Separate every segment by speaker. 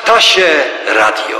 Speaker 1: Ptasie Radio.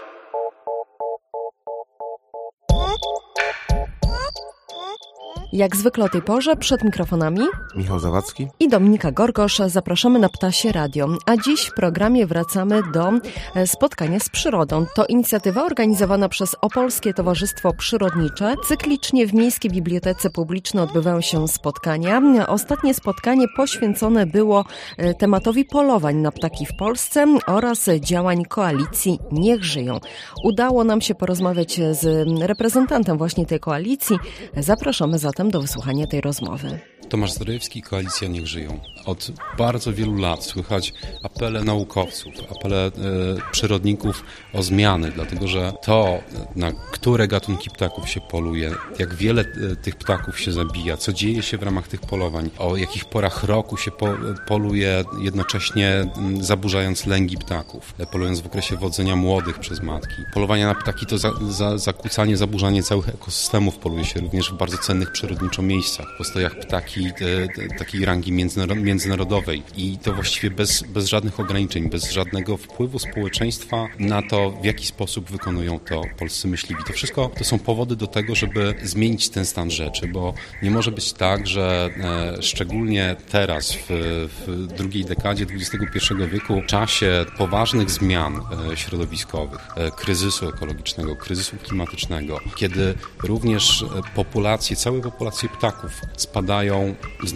Speaker 2: Jak zwykle o tej porze przed mikrofonami
Speaker 3: Michał Zawadzki
Speaker 2: i Dominika Gorgosz zapraszamy na Ptasie Radio. A dziś w programie wracamy do spotkania z przyrodą. To inicjatywa organizowana przez Opolskie Towarzystwo Przyrodnicze. Cyklicznie w Miejskiej Bibliotece Publicznej odbywają się spotkania. Ostatnie spotkanie poświęcone było tematowi polowań na ptaki w Polsce oraz działań koalicji Niech Żyją. Udało nam się porozmawiać z reprezentantem właśnie tej koalicji. Zapraszamy zatem do wysłuchania tej rozmowy.
Speaker 4: Tomasz Zdrojewski, Koalicja Niech Żyją. Od bardzo wielu lat słychać apele naukowców, apele przyrodników o zmiany, dlatego że to, na które gatunki ptaków się poluje, jak wiele tych ptaków się zabija, co dzieje się w ramach tych polowań, o jakich porach roku się poluje, jednocześnie zaburzając lęgi ptaków, polując w okresie wodzenia młodych przez matki. Polowania na ptaki to zakłócanie, zaburzanie całych ekosystemów, poluje się również w bardzo cennych przyrodniczo miejscach, w postojach ptaki takiej rangi międzynarodowej i to właściwie bez żadnych ograniczeń, bez żadnego wpływu społeczeństwa na to, w jaki sposób wykonują to polscy myśliwi. To wszystko to są powody do tego, żeby zmienić ten stan rzeczy, bo nie może być tak, że szczególnie teraz, w drugiej dekadzie XXI wieku, w czasie poważnych zmian środowiskowych, kryzysu ekologicznego, kryzysu klimatycznego, kiedy również całe populacje ptaków spadają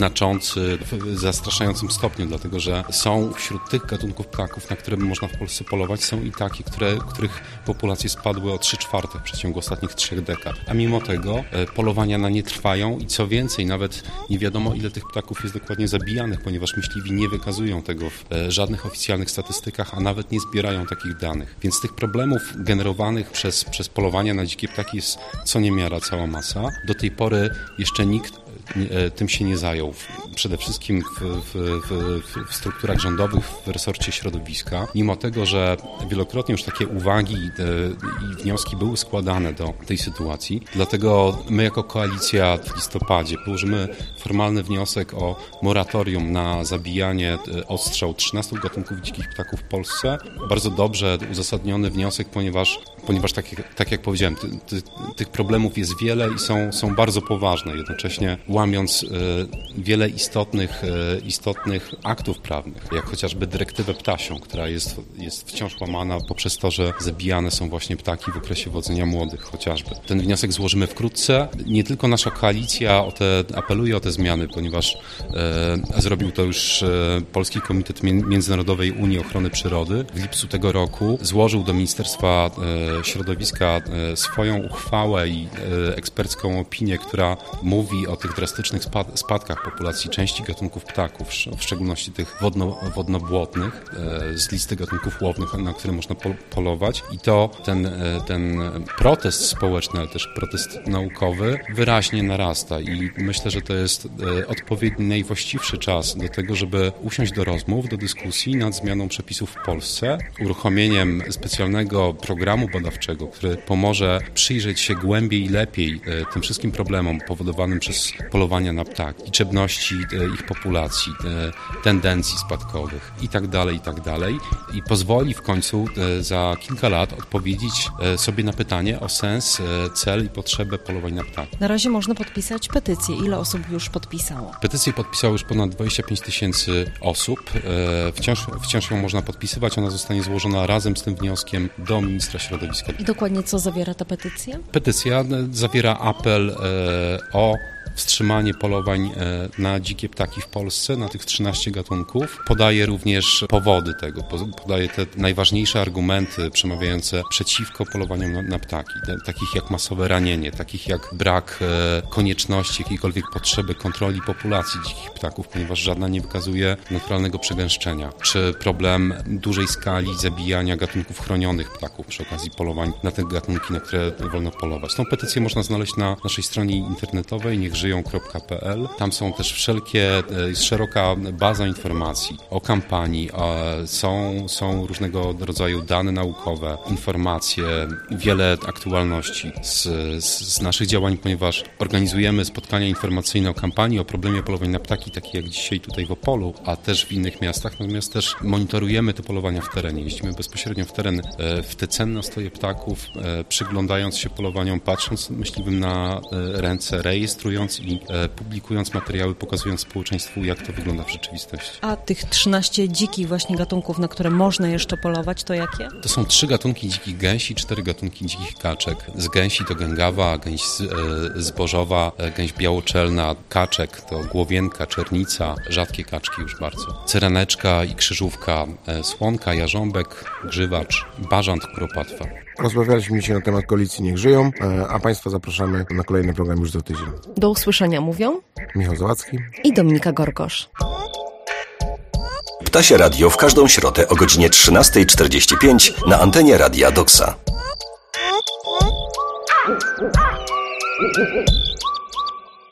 Speaker 4: w zastraszającym stopniu, dlatego że są wśród tych gatunków ptaków, na które można w Polsce polować, są i takie, których populacje spadły o 3/4 w przeciągu ostatnich 3 dekad. A mimo tego polowania na nie trwają i co więcej, nawet nie wiadomo, ile tych ptaków jest dokładnie zabijanych, ponieważ myśliwi nie wykazują tego w żadnych oficjalnych statystykach, a nawet nie zbierają takich danych. Więc tych problemów generowanych przez polowania na dzikie ptaki jest co niemiara cała masa. Do tej pory jeszcze nikt tym się nie zajął. Przede wszystkim w strukturach rządowych, w resorcie środowiska. Mimo tego, że wielokrotnie już takie uwagi i wnioski były składane do tej sytuacji. Dlatego my jako koalicja w listopadzie położymy formalny wniosek o moratorium na zabijanie, odstrzał 13 gatunków dzikich ptaków w Polsce. Bardzo dobrze uzasadniony wniosek, ponieważ tak jak powiedziałem, tych problemów jest wiele i są bardzo poważne. Jednocześnie łamiąc wiele istotnych aktów prawnych, jak chociażby dyrektywę ptasią, która jest wciąż łamana poprzez to, że zabijane są właśnie ptaki w okresie wodzenia młodych chociażby. Ten wniosek złożymy wkrótce. Nie tylko nasza koalicja apeluje o te zmiany, ponieważ zrobił to już Polski Komitet Międzynarodowej Unii Ochrony Przyrody. W lipcu tego roku złożył do Ministerstwa Środowiska swoją uchwałę i ekspercką opinię, która mówi o tych drastycznych spadkach populacji części gatunków ptaków, w szczególności tych wodno-błotnych, z listy gatunków łownych, na które można polować. I to ten protest społeczny, ale też protest naukowy wyraźnie narasta i myślę, że to jest odpowiedni, najwłaściwszy czas do tego, żeby usiąść do rozmów, do dyskusji nad zmianą przepisów w Polsce, uruchomieniem specjalnego programu badawczego, który pomoże przyjrzeć się głębiej i lepiej tym wszystkim problemom powodowanym przez polowania na ptaki, liczebności ich populacji, tendencji spadkowych itd. I pozwoli w końcu za kilka lat odpowiedzieć sobie na pytanie o sens, cel i potrzebę polowań na ptaki.
Speaker 2: Na razie można podpisać petycję. Ile osób już podpisało?
Speaker 4: Petycję podpisało już ponad 25 000 osób. Wciąż ją można podpisywać. Ona zostanie złożona razem z tym wnioskiem do ministra środowiska.
Speaker 2: I dokładnie co zawiera ta petycja?
Speaker 4: Petycja zawiera apel o wstrzymanie polowań na dzikie ptaki w Polsce, na tych 13 gatunków. Podaje również powody tego, podaje te najważniejsze argumenty przemawiające przeciwko polowaniom na ptaki, takich jak masowe ranienie, takich jak brak konieczności, jakiejkolwiek potrzeby kontroli populacji dzikich ptaków, ponieważ żadna nie wykazuje naturalnego przegęszczenia, czy problem dużej skali zabijania gatunków chronionych ptaków przy okazji polowań na te gatunki, na które wolno polować. Tą petycję można znaleźć na naszej stronie internetowej Niech niechżyją.pl. Tam są też jest szeroka baza informacji o kampanii, są różnego rodzaju dane naukowe, informacje, wiele aktualności z naszych działań, ponieważ organizujemy spotkania informacyjne o kampanii, o problemie polowań na ptaki, takie jak dzisiaj tutaj w Opolu, a też w innych miastach, natomiast też monitorujemy te polowania w terenie. Jeździmy bezpośrednio w teren, w te cenne stoje ptaków, przyglądając się polowaniom, patrząc myśliwym na ręce, rejestrując i publikując materiały, pokazując społeczeństwu, jak to wygląda w rzeczywistości.
Speaker 2: A tych 13 dzikich właśnie gatunków, na które można jeszcze polować, to jakie?
Speaker 4: To są 3 gatunki dzikich gęsi, 4 gatunki dzikich kaczek. Z gęsi to gęgawa, gęś zbożowa, gęś białoczelna, kaczek to głowienka, czernica, rzadkie kaczki już bardzo. Cyreneczka i krzyżówka, słonka, jarząbek, grzywacz, bażant, kuropatwa.
Speaker 1: Rozmawialiśmy dzisiaj na temat Koalicji Niech Żyją, a Państwa zapraszamy na kolejny program już za tydzień.
Speaker 2: Do usłyszenia mówią
Speaker 1: Michał Zawadzki
Speaker 2: i Dominika Gorgosz.
Speaker 3: Ptasie Radio w każdą środę o godzinie 13:45 na antenie Radia Doksa.